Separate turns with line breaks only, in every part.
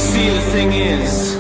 See, the thing is,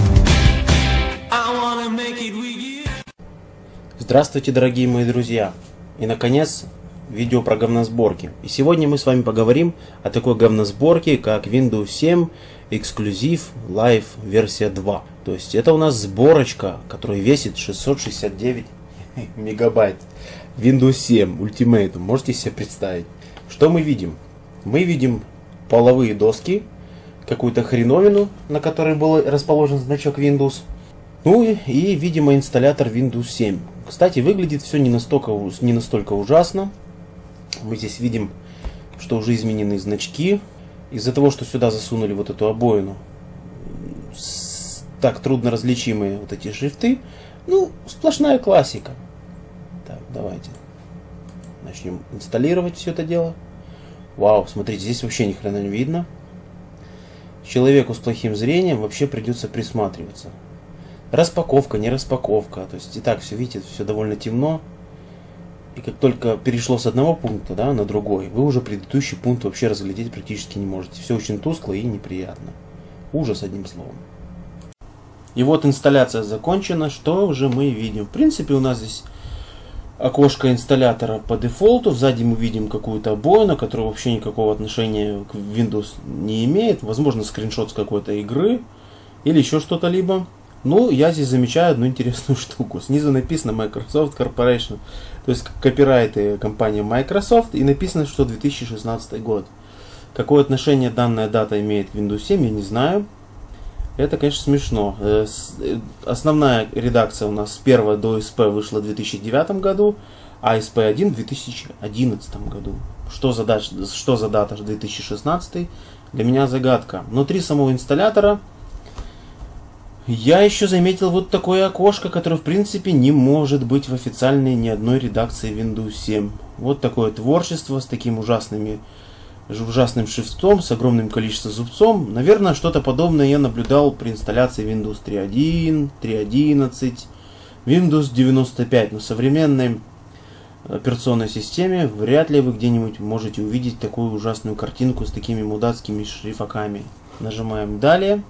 I wanna make it with you.
Здравствуйте, дорогие мои друзья! И наконец, видео про говносборки. И сегодня мы с вами поговорим о такой говносборке, как Windows 7 Exclusive Live версия 2. То есть это у нас сборочка, которая весит 669 мегабайт. Windows 7 Ultimate, можете себе представить. Что мы видим? Мы видим половые доски, какую-то хреновину, на которой был расположен значок Windows. Ну и, видимо, инсталлятор Windows 7. Кстати, выглядит все не настолько ужасно. Мы здесь видим, что уже изменены значки. Из-за того, что сюда засунули вот эту обоину, так трудно различимые вот эти шрифты. Ну, сплошная классика. Так, давайте начнем инсталлировать все это дело. Вау, смотрите, здесь вообще ни хрена не видно. Человеку с плохим зрением вообще придется присматриваться. Распаковка, не распаковка. То есть и так все, видите, все довольно темно. И как только перешло с одного пункта, да, на другой, вы уже предыдущий пункт вообще разглядеть практически не можете. Все очень тускло и неприятно. Ужас, одним словом. И вот инсталляция закончена. Что же мы видим? В принципе, у нас здесь окошко инсталлятора по дефолту. Сзади мы видим какую-то обоину, которая вообще никакого отношения к Windows не имеет. Возможно, скриншот с какой-то игры или еще что-то либо. Ну, я здесь замечаю одну интересную штуку. Снизу написано Microsoft Corporation. То есть копирайты компании Microsoft. И написано, что 2016 год. Какое отношение данная дата имеет к Windows 7, я не знаю. Это, конечно, смешно. Основная редакция у нас с 1 до SP вышла в 2009 году, а SP1 в 2011 году. Что за дата 2016? Для меня загадка. Внутри самого инсталлятора я еще заметил вот такое окошко, которое в принципе не может быть в официальной ни одной редакции Windows 7. Вот такое творчество с таким ужасным шрифтом, с огромным количеством зубцов. Наверное, что-то подобное я наблюдал при инсталляции Windows 3.1, 3.11, Windows 95. На современной операционной системе вряд ли вы где-нибудь можете увидеть такую ужасную картинку с такими мудацкими шрифаками. Нажимаем «Далее».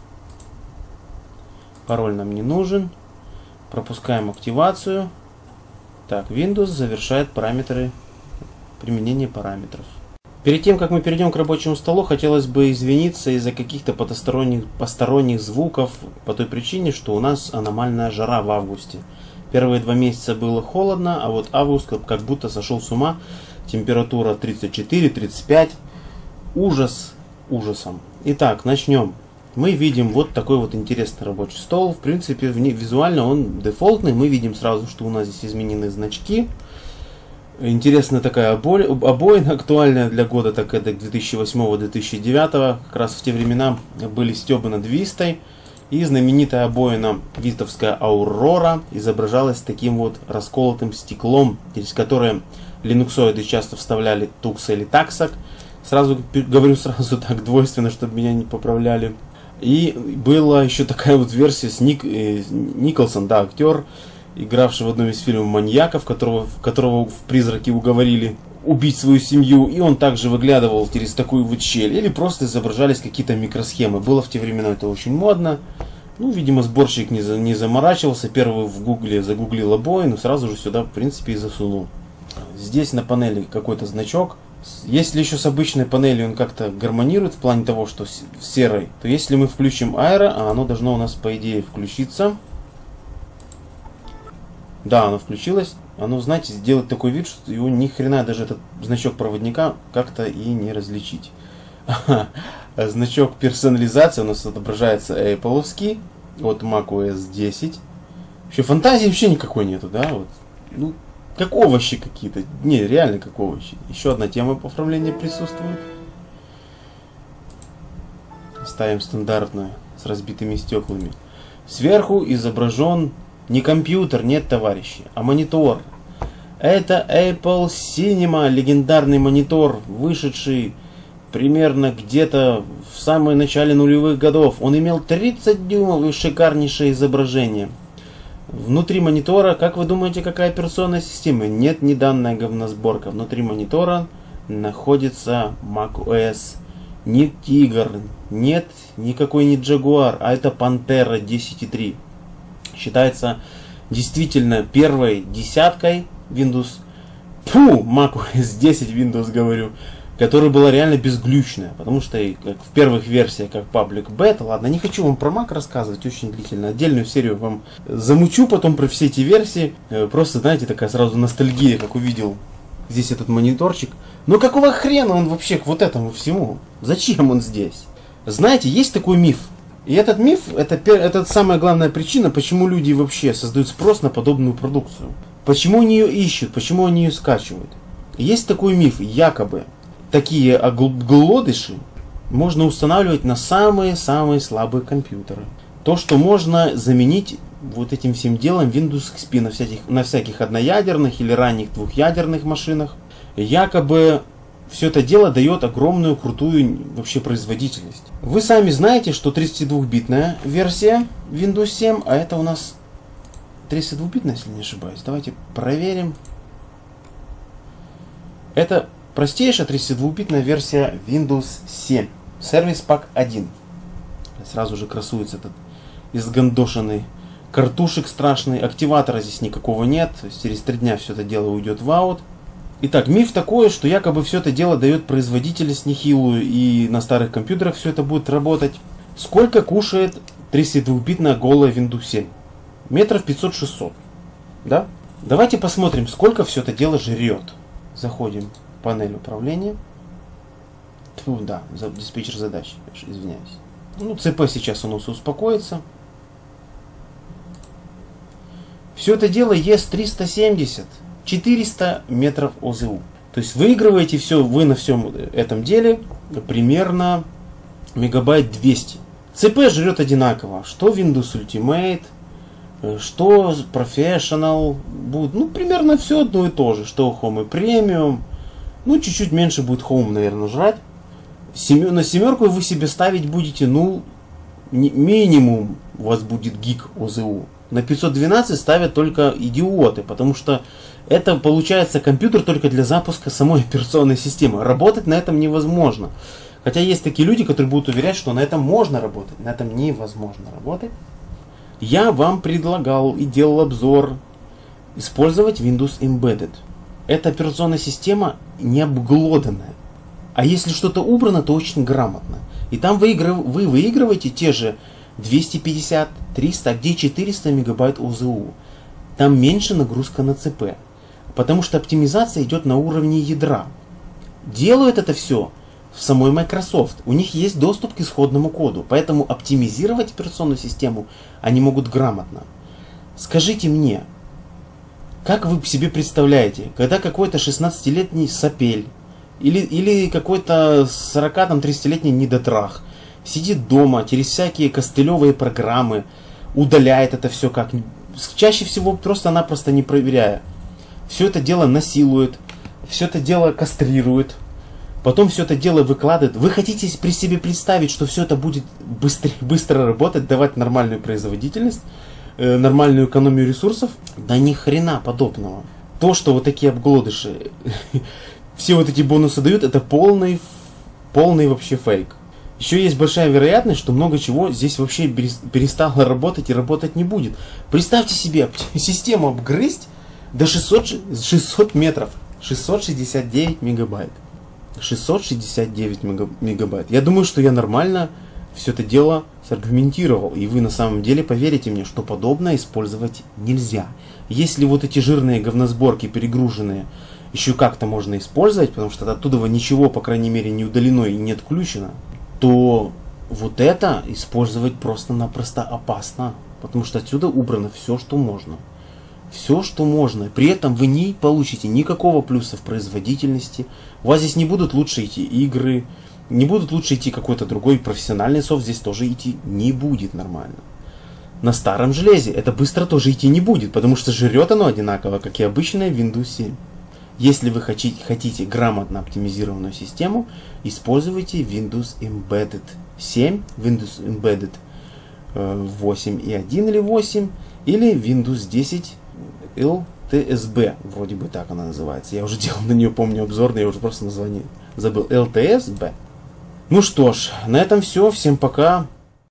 Пароль нам не нужен. Пропускаем активацию. Так, Windows завершает параметры, применение параметров. Перед тем, как мы перейдем к рабочему столу, хотелось бы извиниться из-за каких-то посторонних звуков, по той причине, что у нас аномальная жара в августе. Первые 2 месяца было холодно, а вот август как будто сошел с ума. Температура 34-35. Ужас ужасом. Итак, начнем. Мы видим вот такой вот интересный рабочий стол. В принципе, визуально он дефолтный. Мы видим сразу, что у нас здесь изменены значки. Интересная такая обоина, актуальная для года, так это 2008-2009. Как раз в те времена были стёбы над Вистой. И знаменитая обоина вистовская Aurora изображалась таким вот расколотым стеклом, через которое линуксоиды часто вставляли тукса или таксак. Говорю сразу так двойственно, чтобы меня не поправляли. И была еще такая вот версия с Николсон, да, актер, игравший в одном из фильмов маньяков, которого в призраке уговорили убить свою семью, и он также выглядывал через такую вот щель, или просто изображались какие-то микросхемы. Было в те времена это очень модно. Ну, видимо, сборщик не заморачивался, первый в гугле загуглил обоину, сразу же сюда, в принципе, и засунул. Здесь на панели какой-то значок. Если еще с обычной панелью он как-то гармонирует в плане того, что серый, то если мы включим аэро, а оно должно у нас, по идее, включиться. Да, оно включилось. Оно, знаете, сделает такой вид, что его ни хрена даже этот значок проводника как-то и не различить. Значок персонализации у нас отображается Apple-овский от macOS 10. Вообще фантазии вообще никакой нету, да? Вот. Ну, как овощи какие-то. Не, реально как овощи. Еще одна тема по оформлению присутствует. Ставим стандартную с разбитыми стеклами. Сверху изображен не компьютер, нет, товарищи, а монитор. Это Apple Cinema, легендарный монитор, вышедший примерно где-то в самом начале нулевых годов. Он имел 30 дюймов и шикарнейшее изображение. Внутри монитора, как вы думаете, какая операционная система? Нет, не данная говносборка. Внутри монитора находится macOS не Тигр, нет никакой не Jaguar, а это Pantera 10.3. Считается действительно первой десяткой Windows, macOS 10 Windows говорю, которая была реально безглючная, потому что и как в первых версиях, как Public Beta, ладно, не хочу вам про Mac рассказывать, очень длительно, отдельную серию вам замучу потом про все эти версии, просто, знаете, такая сразу ностальгия, как увидел здесь этот мониторчик. Но какого хрена он вообще к вот этому всему? Зачем он здесь? Знаете, есть такой миф, и этот миф, это самая главная причина, почему люди вообще создают спрос на подобную продукцию. Почему они ее ищут, почему они ее скачивают. Есть такой миф, якобы такие оглодыши можно устанавливать на самые-самые слабые компьютеры. То, что можно заменить вот этим всем делом Windows XP на всяких одноядерных или ранних двухъядерных машинах. Якобы все это дело дает огромную крутую вообще производительность. Вы сами знаете, что 32-битная версия Windows 7, а это у нас 32-битная, если не ошибаюсь. Давайте проверим. Это простейшая 32-битная версия Windows 7. Service Pack 1. Сразу же красуется этот изгандошенный картушек страшный. Активатора здесь никакого нет. То есть через 3 дня все это дело уйдет в аут. Итак, миф такой, что якобы все это дело дает производительность нехилую, и на старых компьютерах все это будет работать. Сколько кушает 32-битная голая Windows 7? Метров 500-600. Да? Давайте посмотрим, сколько все это дело жрет. Заходим в панель управления. Да, диспетчер задач, извиняюсь. Ну, ЦП сейчас у нас успокоится. Все это дело ест 370, 400 метров ОЗУ. То есть выигрываете все, вы на всем этом деле примерно мегабайт 200. ЦП жрет одинаково, что Windows Ultimate, что Professional, будет, ну, примерно все одно и то же, что Home и Premium, ну, чуть-чуть меньше будет Home, наверное, жрать. На семерку вы себе ставить будете, ну, минимум у вас будет гиг ОЗУ. На 512 ставят только идиоты, потому что это получается компьютер только для запуска самой операционной системы. Работать на этом невозможно. Хотя есть такие люди, которые будут уверять, что на этом можно работать, на этом невозможно работать. Я вам предлагал и делал обзор использовать Windows Embedded. Эта операционная система не обглоданная. А если что-то убрано, то очень грамотно. И там вы выигрываете те же 250, 300, а где 400 мегабайт ОЗУ. Там меньше нагрузка на ЦП. Потому что оптимизация идет на уровне ядра. Делают это все в самой Microsoft. У них есть доступ к исходному коду. Поэтому оптимизировать операционную систему они могут грамотно. Скажите мне, как вы себе представляете, когда какой-то 16-летний сопель или какой-то 40-30-летний недотрах сидит дома, через всякие костылевые программы, удаляет это все как... Чаще всего просто-напросто не проверяя. Все это дело насилует, все это дело кастрирует, потом все это дело выкладывает. Вы хотите при себе представить, что все это будет быстро работать, давать нормальную производительность, нормальную экономию ресурсов? Да ни хрена подобного. То, что вот такие обглодыши все вот эти бонусы дают, это полный вообще фейк. Еще есть большая вероятность, что много чего здесь вообще перестало работать и работать не будет. Представьте себе, систему обгрызть до 600 метров, 669 мегабайт. 669 мегабайт. Я думаю, что я нормально все это дело саргументировал. И вы на самом деле поверите мне, что подобное использовать нельзя. Если вот эти жирные говносборки перегруженные еще как-то можно использовать, потому что оттуда ничего, по крайней мере, не удалено и не отключено, то вот это использовать просто-напросто опасно. Потому что отсюда убрано все, что можно. Все, что можно. При этом вы не получите никакого плюса в производительности. У вас здесь не будут лучше идти игры, не будут лучше идти какой-то другой профессиональный софт, здесь тоже идти не будет нормально. На старом железе это быстро тоже идти не будет, потому что жрет оно одинаково, как и обычная Windows 7. Если вы хотите грамотно оптимизированную систему, используйте Windows Embedded 7, Windows Embedded 8.1 или 8, или Windows 10 LTSB, вроде бы так она называется. Я уже делал на нее, помню, обзорный, я уже просто название забыл. LTSB. Ну что ж, на этом все. Всем пока.